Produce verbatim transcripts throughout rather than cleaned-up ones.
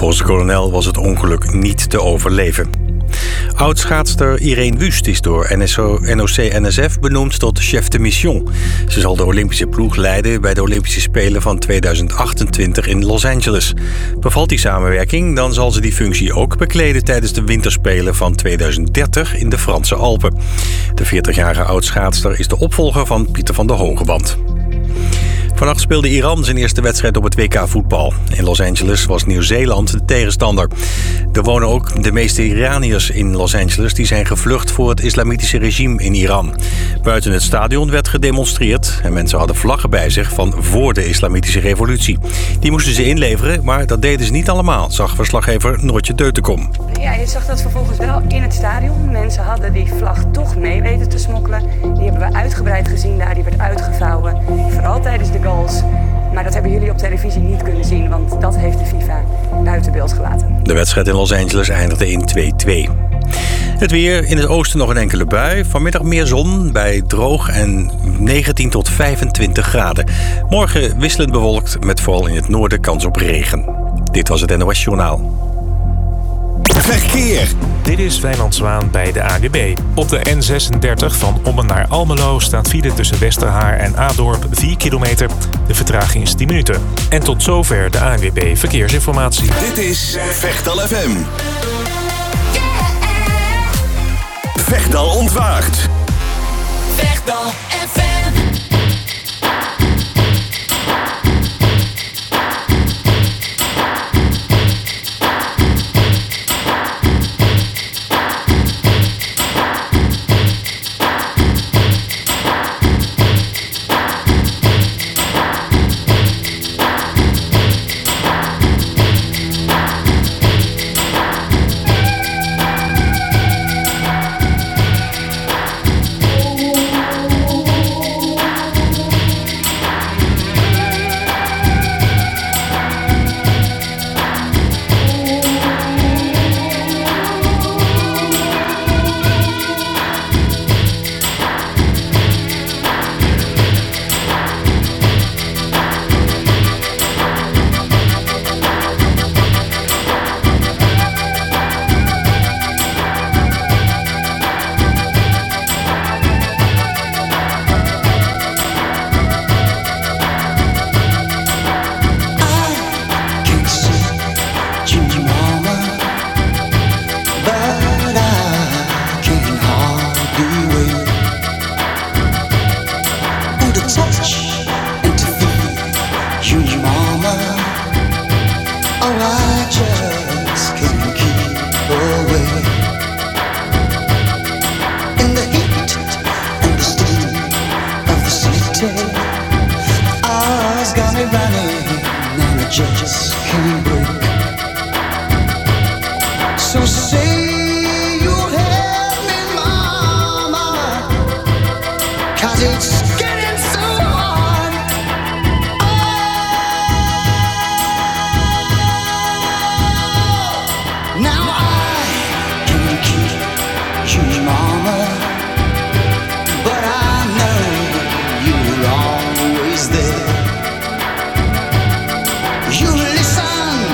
Volgens de kolonel was het ongeluk niet te overleven. Oud-schaatster Irene Wüst is door N O C N S F benoemd tot chef de mission. Ze zal de Olympische ploeg leiden bij de Olympische Spelen van tweeduizend achtentwintig in Los Angeles. Bevalt die samenwerking, dan zal ze die functie ook bekleden tijdens de winterspelen van tweeduizend dertig in de Franse Alpen. De veertigjarige oud-schaatster is de opvolger van Pieter van der Hogeband. Vannacht speelde Iran zijn eerste wedstrijd op het W K voetbal. In Los Angeles was Nieuw-Zeeland de tegenstander. Er wonen ook de meeste Iraniërs in Los Angeles die zijn gevlucht voor het islamitische regime in Iran. Buiten het stadion werd gedemonstreerd en mensen hadden vlaggen bij zich van voor de islamitische revolutie. Die moesten ze inleveren, maar dat deden ze niet allemaal, zag verslaggever Noortje Deutenkom. Ja, je zag dat vervolgens wel in het stadion. Mensen hadden die vlag toch mee weten te smokkelen. Die hebben we uitgebreid gezien daar, die werd uitgevouwen. Vooral tijdens de goals. Maar dat hebben jullie op televisie niet kunnen zien, want dat heeft de FIFA buiten beeld gelaten. De wedstrijd in Los Angeles eindigde in twee-twee. Het weer, in het oosten nog een enkele bui. Vanmiddag meer zon bij droog en negentien tot vijfentwintig graden. Morgen wisselend bewolkt met vooral in het noorden kans op regen. Dit was het N O S Journaal. Verkeer. Dit is Wijnand Zwaan bij de A N W B. Op de N zesendertig van Ommen naar Almelo staat file tussen Westerhaar en Adorp vier kilometer. De vertraging is tien minuten. En tot zover de A N W B Verkeersinformatie. Dit is Vechtal F M. Vechtal ontwaakt. Vechtal F M. You listen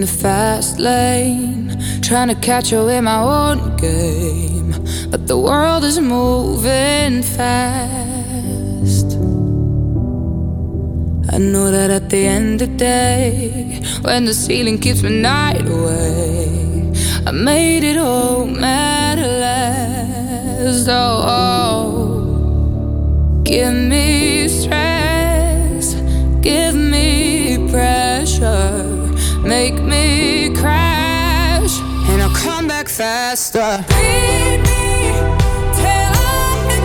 the fast lane, trying to catch up in my own game, but the world is moving fast. I know that at the end of the day, when the ceiling keeps me night away, I made it home at last. Oh, oh, give me stress, give me pressure, make me crash, and I'll come back faster. Beat me till I'm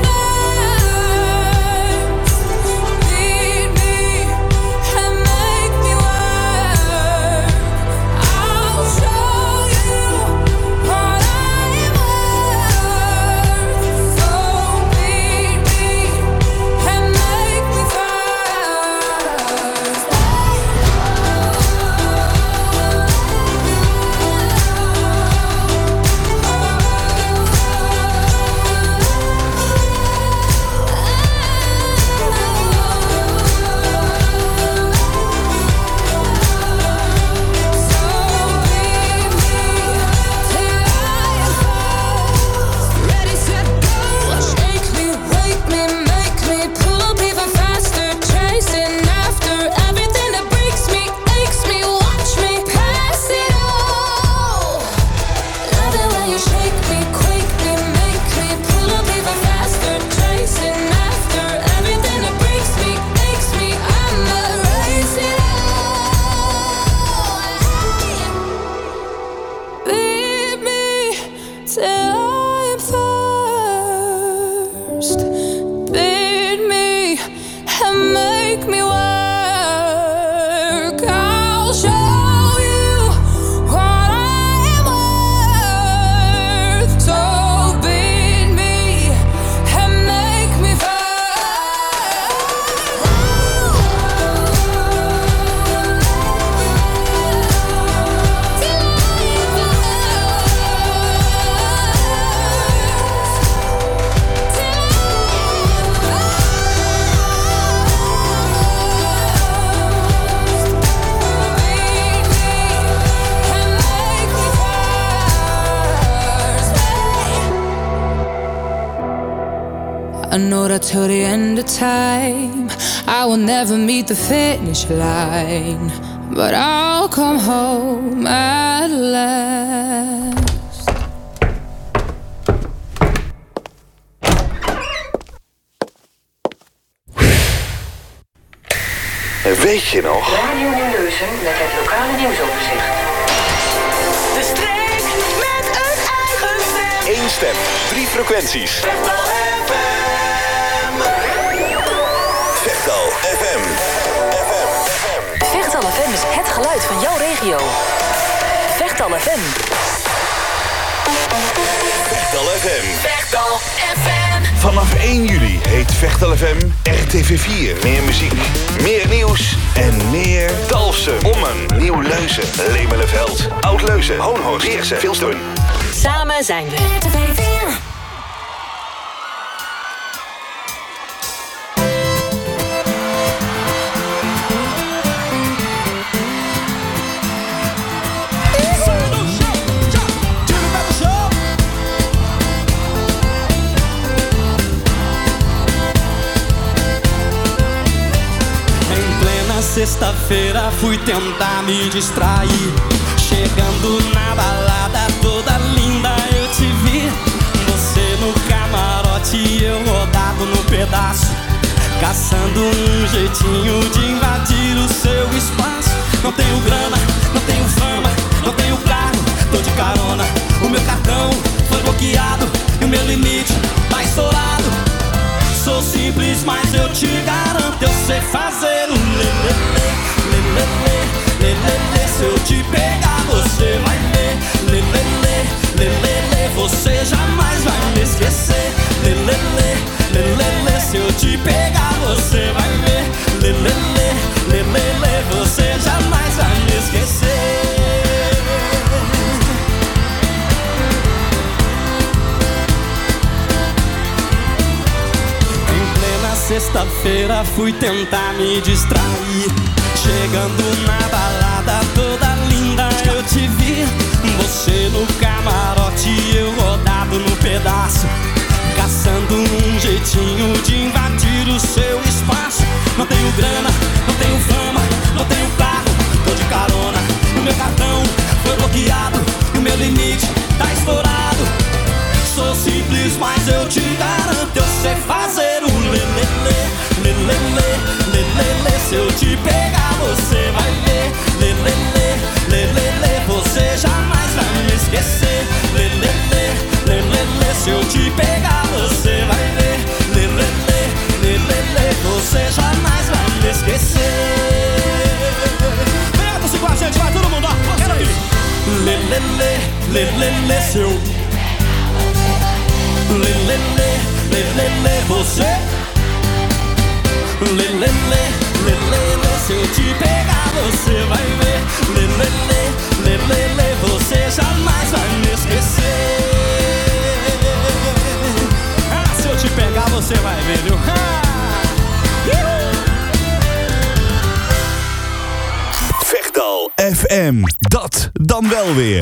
burst. Beat me and make me work. I'll show you what I'm worth. So beat me and make me first. I know that till the end of time I will never meet the finish line, but I'll come home at last. Weet je nog? Radio Nieuwleusen met het lokale nieuwsoverzicht. De streek met een eigen stem. Eén stem, drie frequenties. Vechtal F M. Vechtal F M. F M. Vechtal F M is het geluid van jouw regio. Vechtal F M. Vechtal F M. Vechtal F M. Vanaf één juli heet Vechtal F M R T V vier. Meer muziek, meer nieuws en meer Dalfsen, Ommen, Nieuw-Leuzen, Lemelenveld, Oud-Leuzen, Hoonhoorn, Beersen, Vilstoorn. Samen zijn we R T V vier. Sexta-feira fui tentar me distrair. Chegando na balada toda linda eu te vi. Você no camarote e eu rodado no pedaço, caçando um jeitinho de invadir o seu espaço. Não tenho grana, não tenho fama, não tenho carro, tô de carona. O meu cartão foi bloqueado e o meu limite tá estourado. Sou simples, mas eu te garanto, eu sei fazer um lelele, lelele, lelele. Se eu te pegar, você vai ver, lelele, lelele. Você jamais vai me esquecer, lelele, lelele. Se eu te pegar, você vai ver, lelele, lelele. Você jamais vai me esquecer. Sexta-feira fui tentar me distrair. Chegando na balada toda linda eu você no camarote e eu rodado no pedaço, caçando um jeitinho de invadir o seu espaço. Não tenho grana, não tenho fama, não tenho carro, tô de carona, o meu cartão foi bloqueado e o meu limite tá estourado. Sou simples, mas eu te garanto, eu sei fazer o lelele, lelele, lelele. Se eu te pegar você vai ver, lelele, lelele. Você jamais vai me esquecer, lelele, lelele. Se eu te pegar você vai ver, lelele, lelele. Você jamais vai me esquecer. Pega você com a gente, vai todo mundo, ó, quero ouvir. Lelele, lelele. Se eu lelele, lelele. Você lelele, lelele. Se eu te pegar você vai ver, lelele, lelele. Você jamais vai me esquecer. Ah, se eu te pegar você vai ver, viu? Vechtal F M, dat dan wel weer.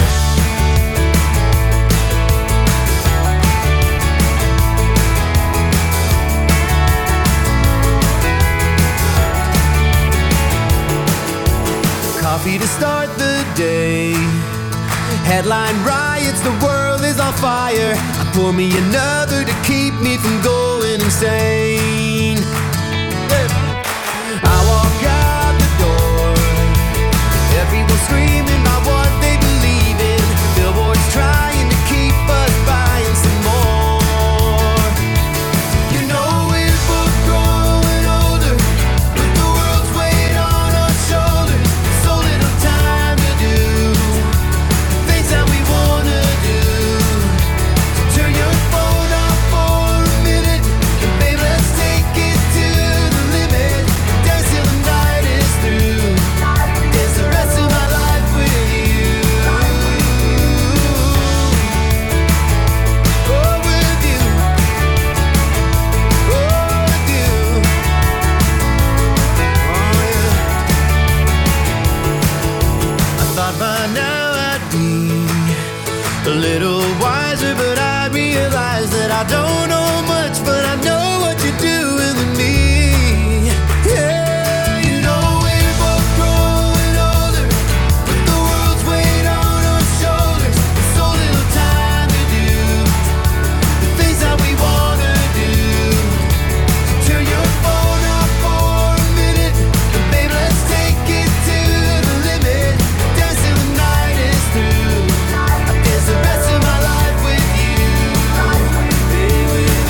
Coffee to start the day. Headline riots, the world is on fire. I pour me another to keep me from going insane. I walk out the door, everyone screaming about what they believe in. Billboards trying to keep us buying some more. You know we're both growing older, but the world's weight on our shoulders. So little time to do things that we wanna do. Turn your phone off for a minute, and babe, let's take it to the limit. Dance till the night is through. It's the rest of my life with you. Oh, with you. Oh, with you. Oh, yeah. I thought by now I'd be a little wiser, but I realize that I don't know much, but I know what you're doing with me. Yeah, you know we're both growing older, but the world's weight on our shoulders. There's so little time to do the things that we wanna do. Turn your phone off for a minute, and babe, let's take it to the limit. Dance till the night is through. It's the rest of my life with you, baby.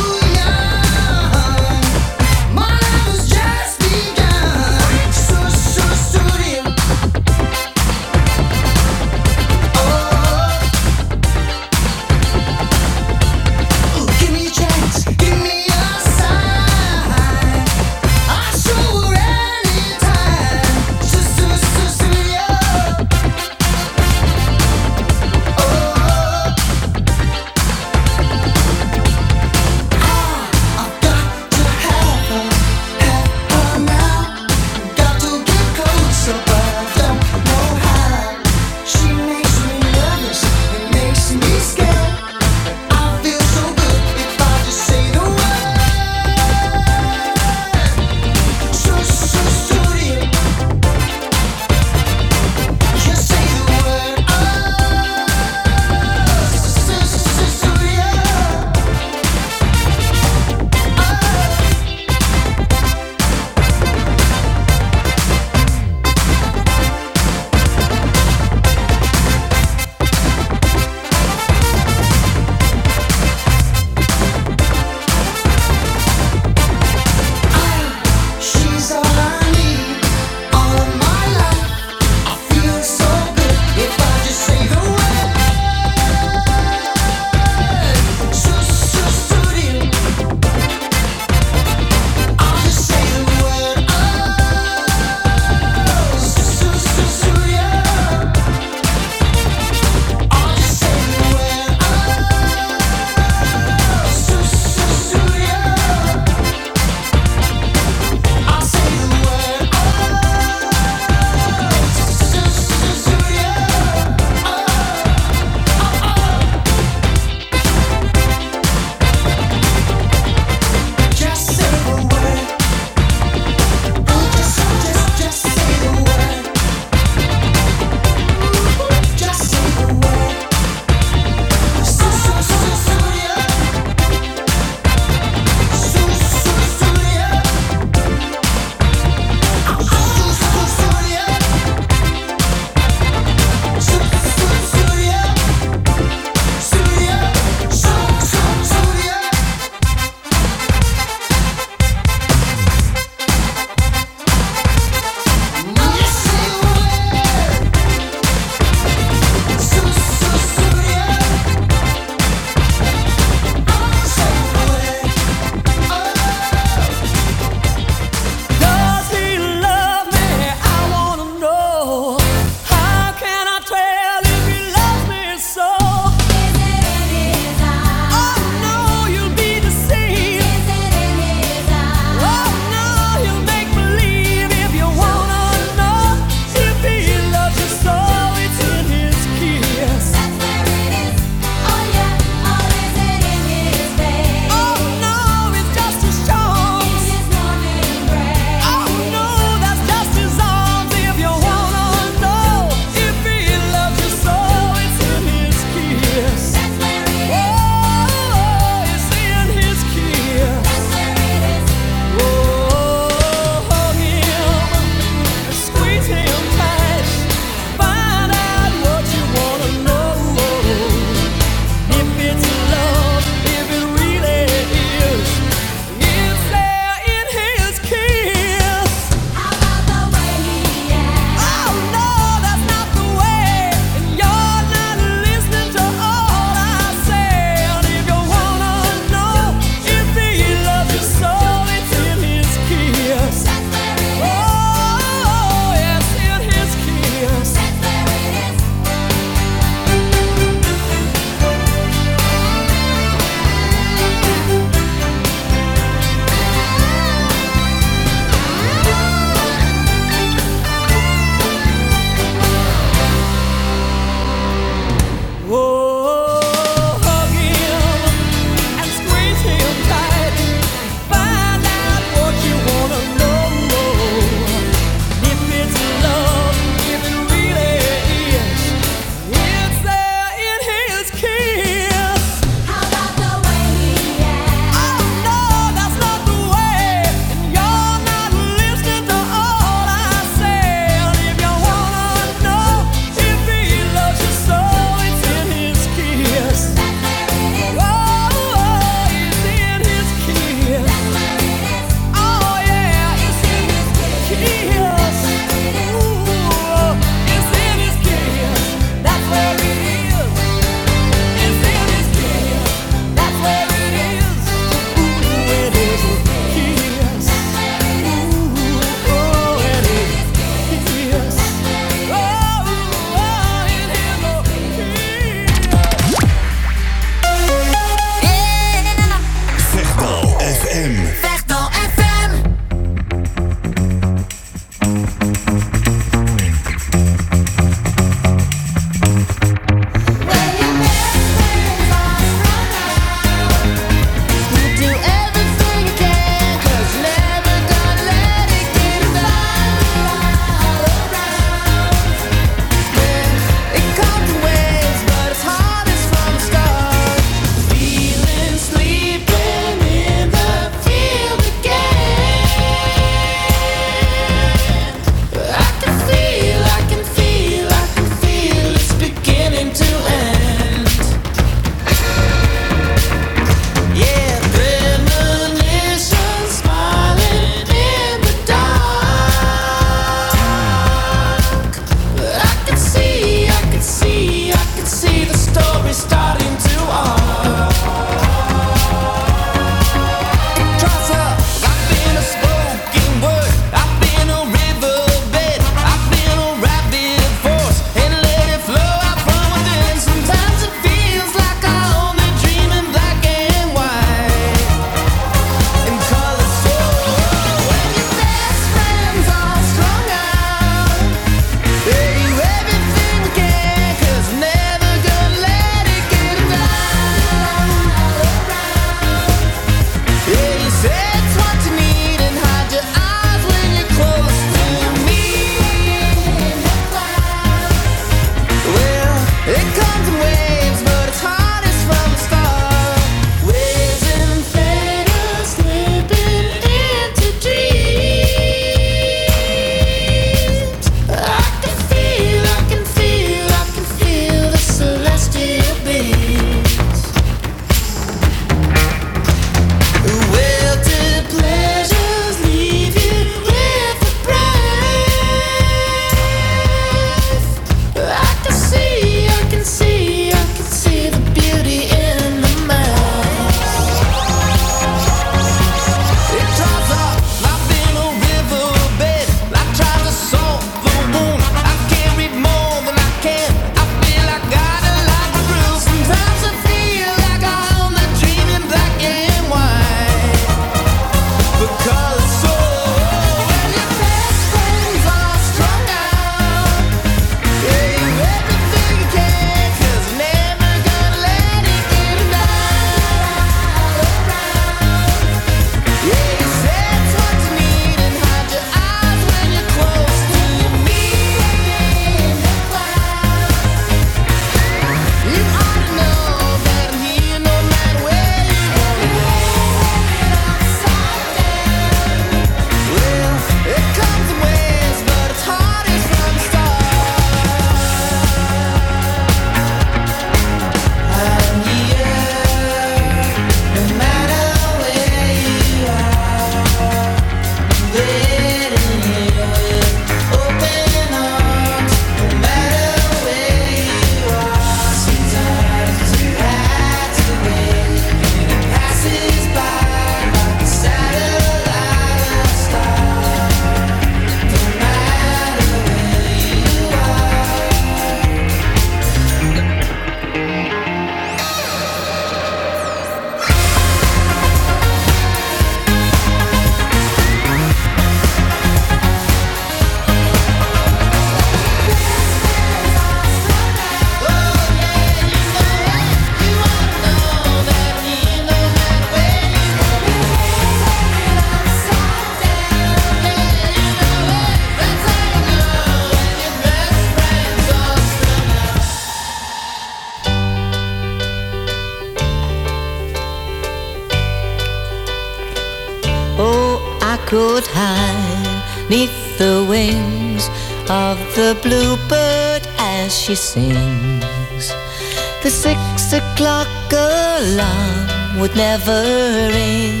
could hide neath the wings of the bluebird as she sings. The six o'clock alarm would never ring,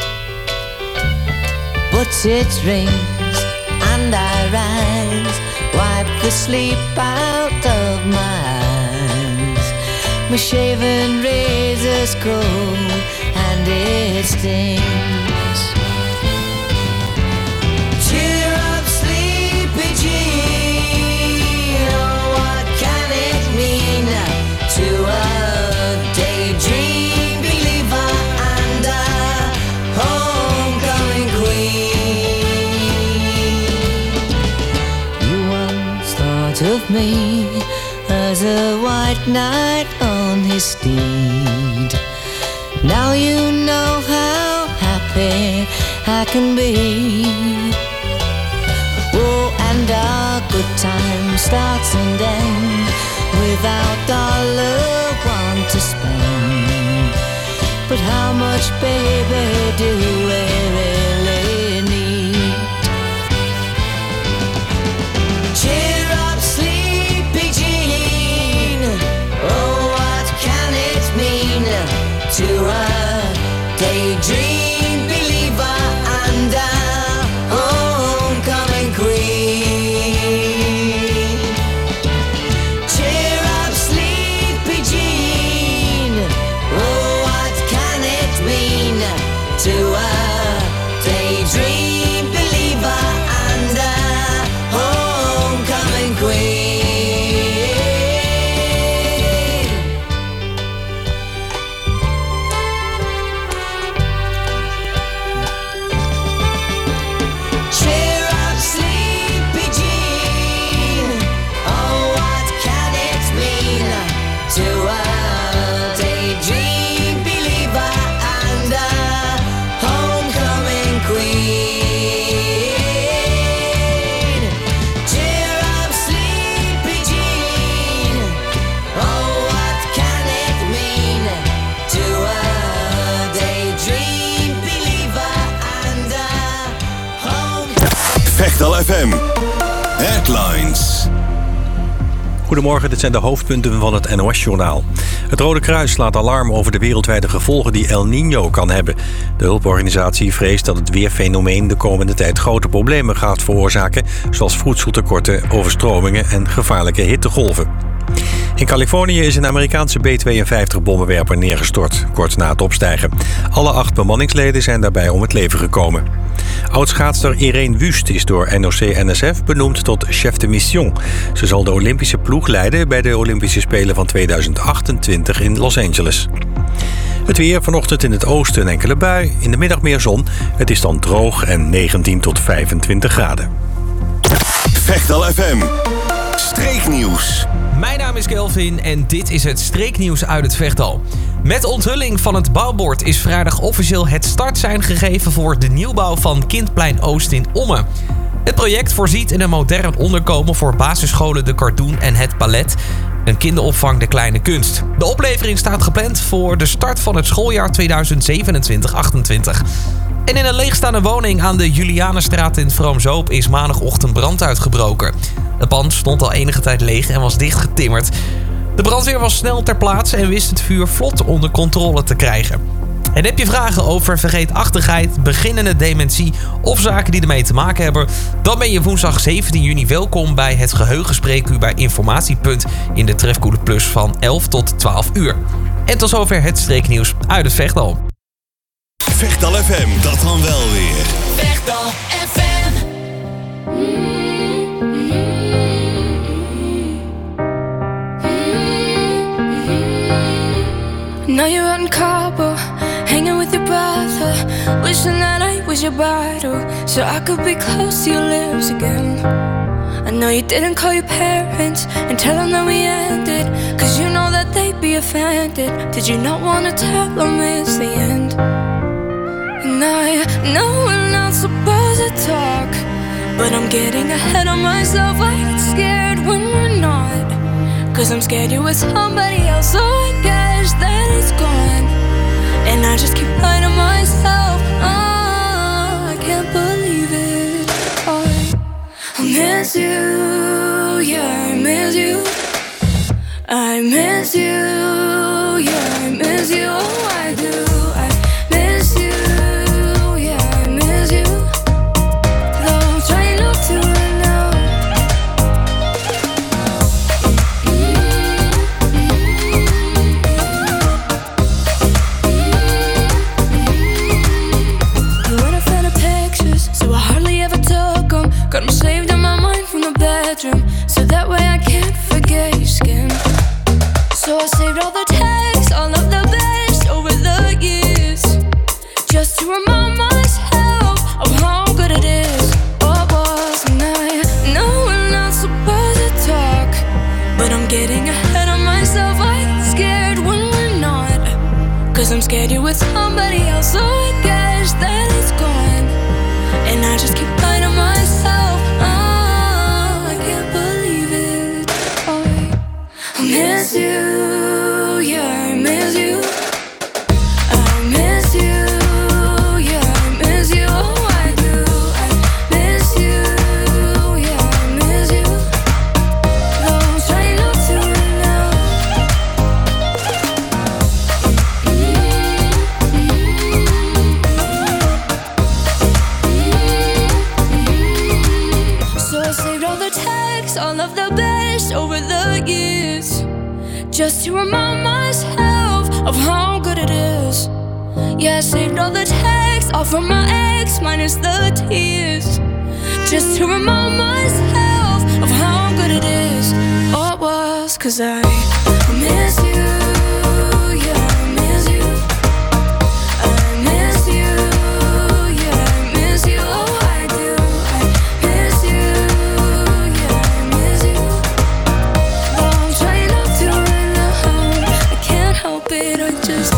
but it rings and I rise, wipe the sleep out of my eyes. My shaven razor's cold and it stings. Cheer up, sleepy Jean. Oh, what can it mean to a daydream believer and a homecoming queen? You once thought of me as a white knight on his steed. Now you know how happy I can be. Oh, and our good time starts and ends without dollar one to spend. But how much, baby, do we really need? Cheer up, sleepy Jean. Oh, what can it mean to a daydream believer and a homecoming queen? Cheer up, sleepy Jean. Oh, what can it mean to a daydream believer and a homecoming queen? Cheer up, sleepy Jean. Oh, what can it mean to a daydream believer and a homecoming queen? Cheer up, sleepy Jean. Oh, what can it mean to a daydream believer and a homecoming? Vechtal F M. Headlines. Goedemorgen, dit zijn de hoofdpunten van het N O S-journaal. Het Rode Kruis slaat alarm over de wereldwijde gevolgen die El Niño kan hebben. De hulporganisatie vreest dat het weerfenomeen de komende tijd grote problemen gaat veroorzaken, zoals voedseltekorten, overstromingen en gevaarlijke hittegolven. In Californië is een Amerikaanse B tweeënvijftig-bommenwerper neergestort, kort na het opstijgen. Alle acht bemanningsleden zijn daarbij om het leven gekomen. Oudschaatster Irene Wüst is door N O C N S F benoemd tot chef de mission. Ze zal de Olympische ploeg leiden bij de Olympische Spelen van tweeduizend achtentwintig in Los Angeles. Het weer, vanochtend in het oosten een enkele bui, in de middag meer zon. Het is dan droog en negentien tot vijfentwintig graden. Vechtal F M. Streeknieuws. Mijn naam is Kelvin en dit is het streeknieuws uit het Vechtal. Met onthulling van het bouwbord is vrijdag officieel het startsein gegeven voor de nieuwbouw van Kindplein Oost in Ommen. Het project voorziet in een modern onderkomen voor basisscholen De Cardoen en Het Palet, een kinderopvang De Kleine Kunst. De oplevering staat gepland voor de start van het schooljaar tweeduizend zevenentwintig achtentwintig. En in een leegstaande woning aan de Julianenstraat in Vroomzoop is maandagochtend brand uitgebroken. Het pand stond al enige tijd leeg en was dichtgetimmerd. De brandweer was snel ter plaatse en wist het vuur vlot onder controle te krijgen. En heb je vragen over vergeetachtigheid, beginnende dementie of zaken die ermee te maken hebben, dan ben je woensdag zeventien juni welkom bij het Geheugenspreekuur bij Informatiepunt in de Trefkoele Plus van elf tot twaalf uur. En tot zover het streeknieuws uit het Vechtal. Vechtal F M, dat dan wel weer. Vechtal F M. Now you're out in Cabo, hanging with your brother, wishing that I was your battle, so I could be close to your lips again. I know you didn't call your parents and tell them that we ended, cause you know that they'd be offended. Did you not want to tell them it's the end? And I know we're not supposed to talk, but I'm getting ahead of myself. I get scared when we're not, cause I'm scared you're with somebody else, so I guess that it's gone. And I just keep lying to myself. Oh, I can't believe miss you, yeah, I miss you. I miss you, yeah, I miss you, oh I do. I miss you, yeah, I miss you. Though I'm trying not to right now. You wouldn't find the pictures, so I hardly ever took them. Got them saved in my mind from the bedroom, so that way I can't forget your skin. So I saved all the texts, all of the best over the years, just to remind myself of how good it is. What wasn't I? No, we're not supposed to talk, but I'm getting ahead of myself. I'm scared when we're not, cause I'm scared you're with somebody else. So I guess that it's gone, and I just keep lying to myself. Oh, I can't believe it. Oh, I miss you, yeah, I miss you. I miss you, yeah, I miss you. Oh, I do. I miss you, yeah, I miss you. Though I'm trying not to right now. So I saved all the texts, all of the best over the years, just to remind myself of how good it is. Yeah, I saved all the texts, all from my ex, minus the tears, just to remind myself of how good it is. Oh, it was, cause I miss you, yeah, I miss you. I miss you, yeah, I miss you, oh, I do. I miss you, yeah, I miss you. Though I'm trying not to right now, I can't help it, I just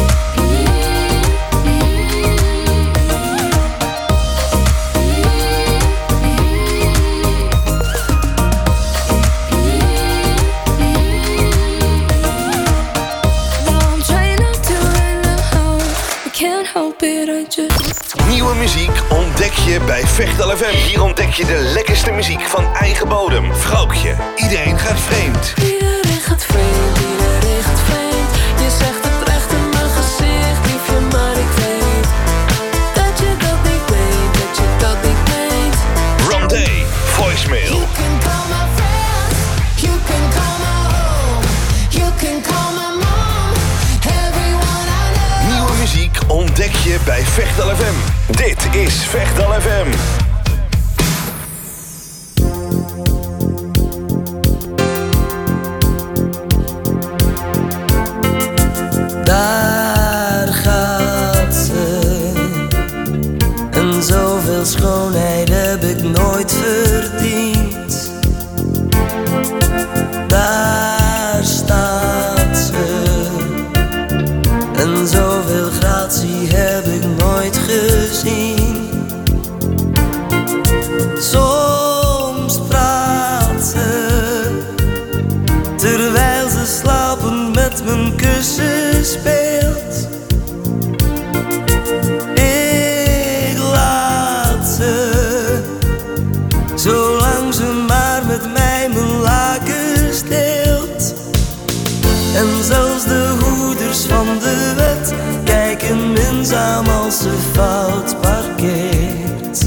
Nieuwe muziek ontdek je bij Vechtal F M. Hier ontdek je de lekkerste muziek van eigen bodem. Vrouwtje, iedereen gaat vreemd. Iedereen gaat vreemd, iedereen gaat vreemd. Je zegt het recht in mijn gezicht, liefje, maar ik weet dat je dat niet weet, dat je dat niet weet. Rondé, voicemail. You can call my friends, you can call my home, you can call my mom, everyone I know. Nieuwe muziek ontdek je bij Vechtal F M. Dit is Vechtal F M. Daar gaat ze. En zoveel schoonheid heb ik nooit verdiend. Daar staat ze. En zoveel gratie heb ik nooit gezien. Soms praat ze, terwijl ze slapend met mijn kussen speelt. Ik laat ze, zolang ze maar met mij mijn lakens deelt. En zelfs de hoeders van de wet kijken minzaam als ze fout parkeert.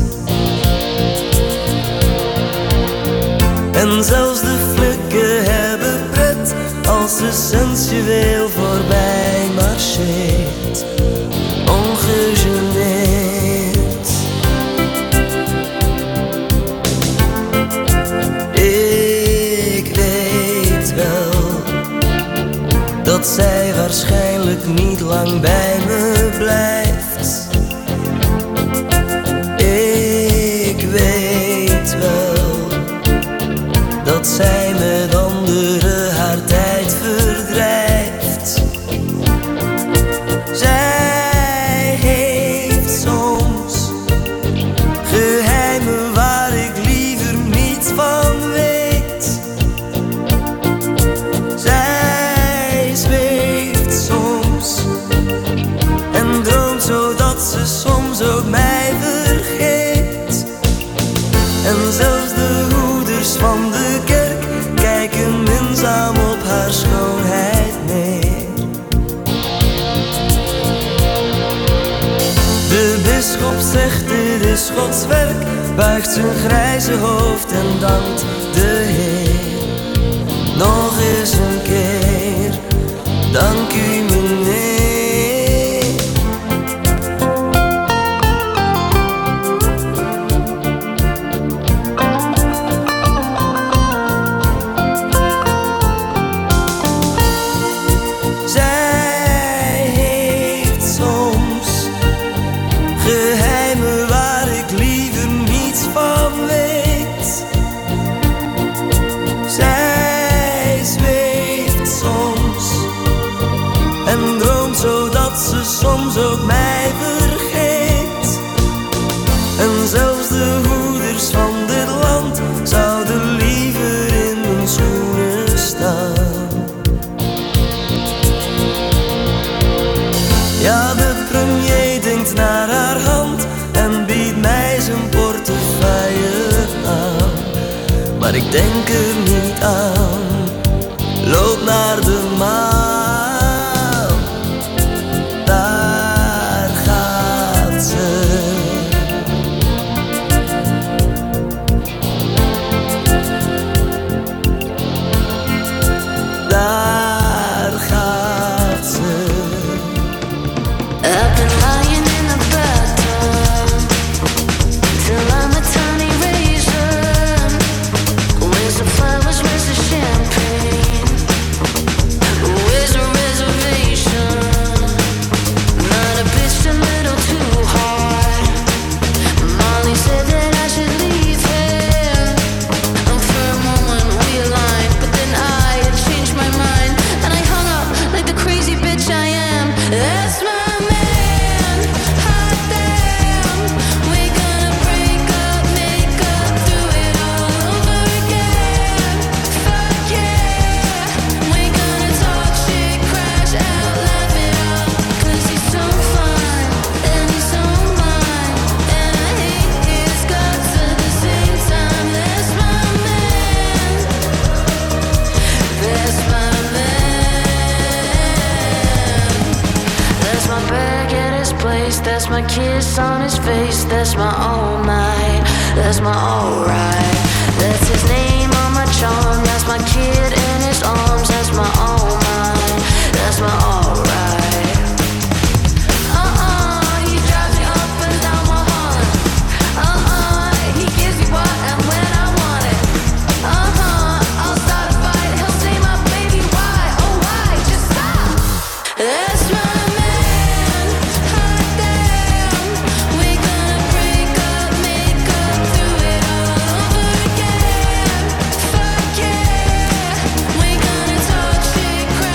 En zelfs de flikken hebben pret als ze sensueel voorbij marcheert. Ongegeneerd. Ik weet wel dat zij waarschijnlijk niet lang bij me blijft. Ik weet wel dat zij met anderen haar tijd verdrijft. Zij heeft soms geheimen waar ik liever niets van weet. Zij zweeft soms en droomt zodat ze soms ook mij vergeet. En zelfs de is Gods werk, buigt zijn grijze hoofd en dankt de Heer. Nog eens een keer, dank u meneer. Soms ook mij vergeet. En zelfs de hoeders van dit land zouden liever in mijn schoenen staan. Ja, de premier denkt naar haar hand en biedt mij zijn portefeuille aan. Maar ik denk er niet aan, loop naar de maan. That's my kiss on his face, that's my all night, that's my alright. That's his name on my charm, that's my kid in his arms, that's my all mine, that's my alright. Uh-uh, he drives me up and down my heart. Uh-uh, he gives me what and when I want it. Uh-huh, I'll start a fight, he'll say my baby why, oh why, just stop. That's my crash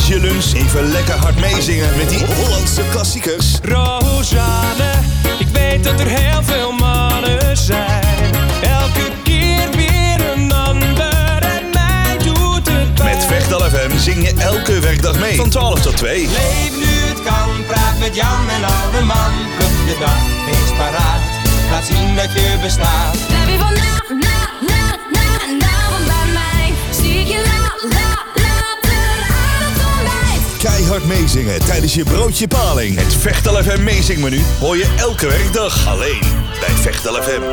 Tijdens je lunch even lekker hard meezingen met die Hollandse klassiekers. Rosanne, ik weet dat er heel veel mannen zijn. Elke keer weer een ander en mij doet het pijn. Met Vechtal F M zing je elke werkdag mee. Van twaalf tot twee. Leef nu het kan, praat met Jan en alle man. Pluk de dag, wees paraat. Laat zien dat je bestaat. Baby, vandaag, na, na, na, en daarom bij mij. Zie ik je la, la, later aan het ontbijt. Keihard meezingen tijdens je broodje paling. Het Vechtal F M meezingmenu hoor je elke werkdag alleen bij Vechtal F M.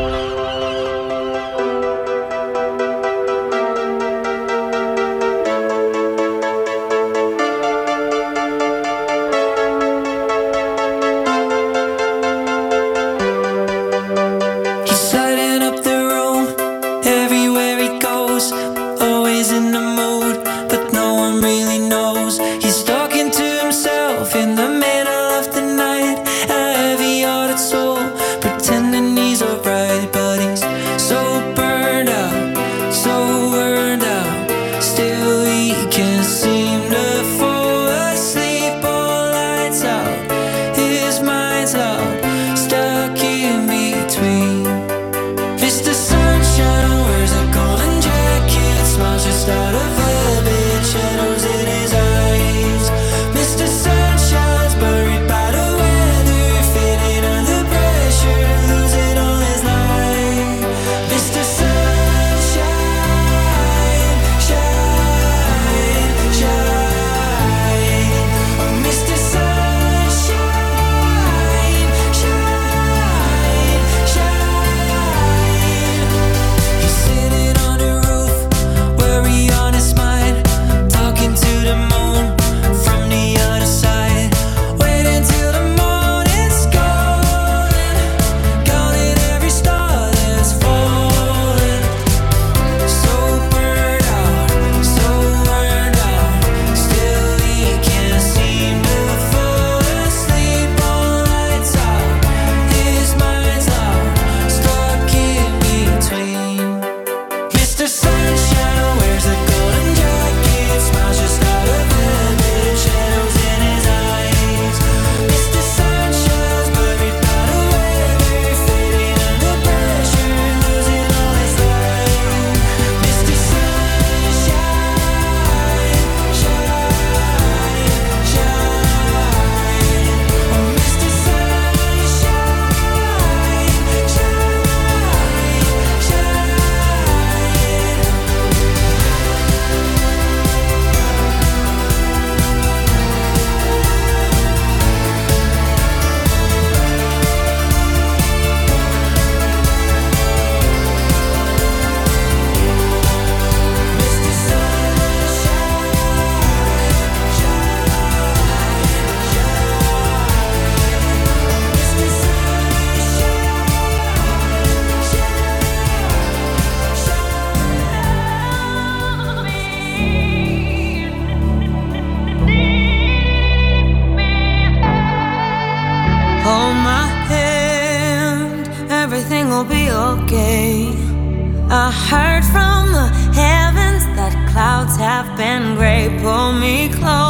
I heard from the heavens that clouds have been gray. Pull me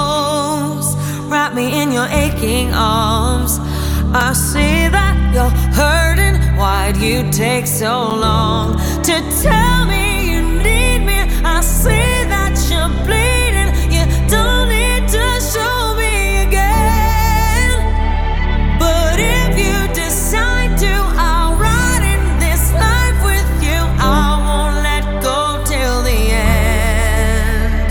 close, wrap me in your aching arms. I see that you're hurting. Why'd you take so long to tell me you need me? I see that you're bleeding. You don't need to show me again. But if you decide to, I'll ride in this life with you. I won't let go till the end.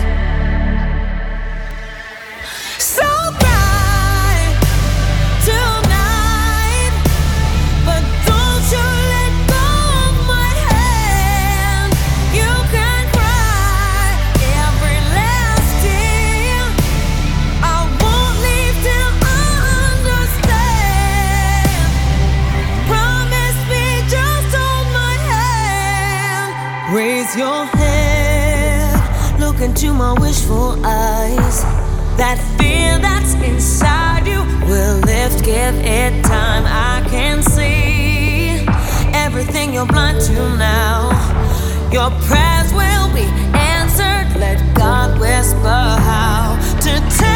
So cry tonight, but don't you let go of my hand. You can cry every last tear. I won't leave till I understand. Promise me, just hold my hand. Raise your head, look into my wishful eyes. That fear that's inside you will lift, give it time. I can see everything you're blind to now. Your prayers will be answered. Let God whisper how to tell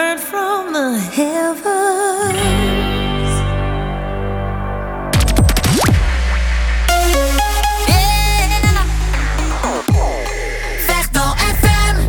heard from the heavens. Yeah. Vechtal F M.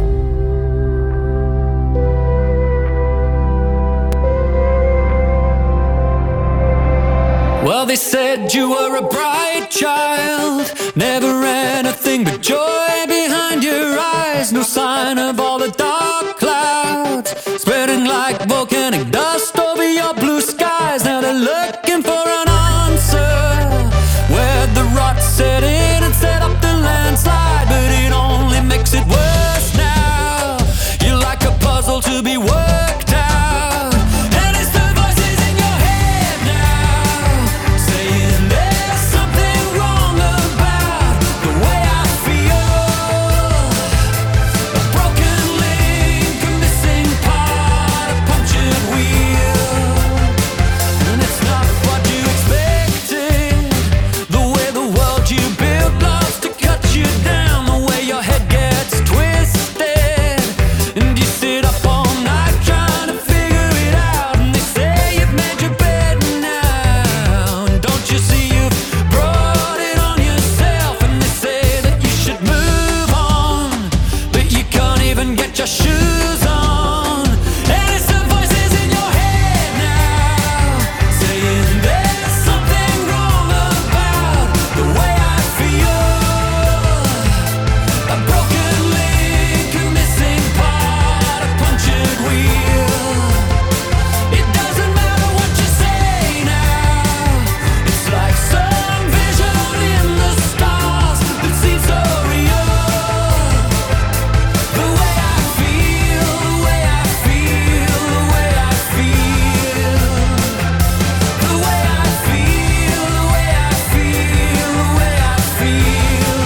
Well, they said you were a bright child, never anything but joy behind your eyes. No sign of all the dark clouds spreading like volcanic dust over your blue skies. Now they're looking for an answer where the rot set in and set up the landslide, but it only makes it worse now. You're like a puzzle to be worked out, and it's the voices in your head now saying there's something wrong about the way I feel. A broken link, a missing part, a punctured wheel, and it's not what you expected. The way the world you built loves to cut you down, the way your head gets twisted, and you sit up all night trying to figure it out. And they say you've made your bed now, and don't you see you've brought it on yourself? And they say that you should move on, but you can't even get your shoes on. And it's the voices in your head now saying there's something wrong about the way I feel. A broken link, a missing part, a punctured wheel. It doesn't matter what you say now, it's like some vision in the stars that seems so real. The way I feel, the way I feel, the way I feel. The way I feel, the way I feel, the way I feel.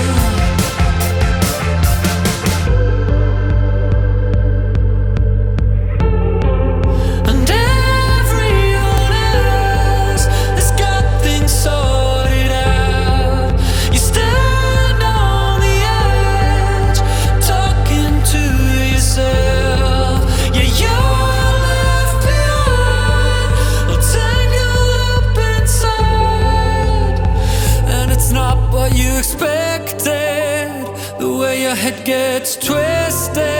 And everyone else has got things sorted out. You stand on the edge, talking to yourself. Yeah, you're left behind, all tangled up inside. And it's not what you expected, the way your head gets twisted.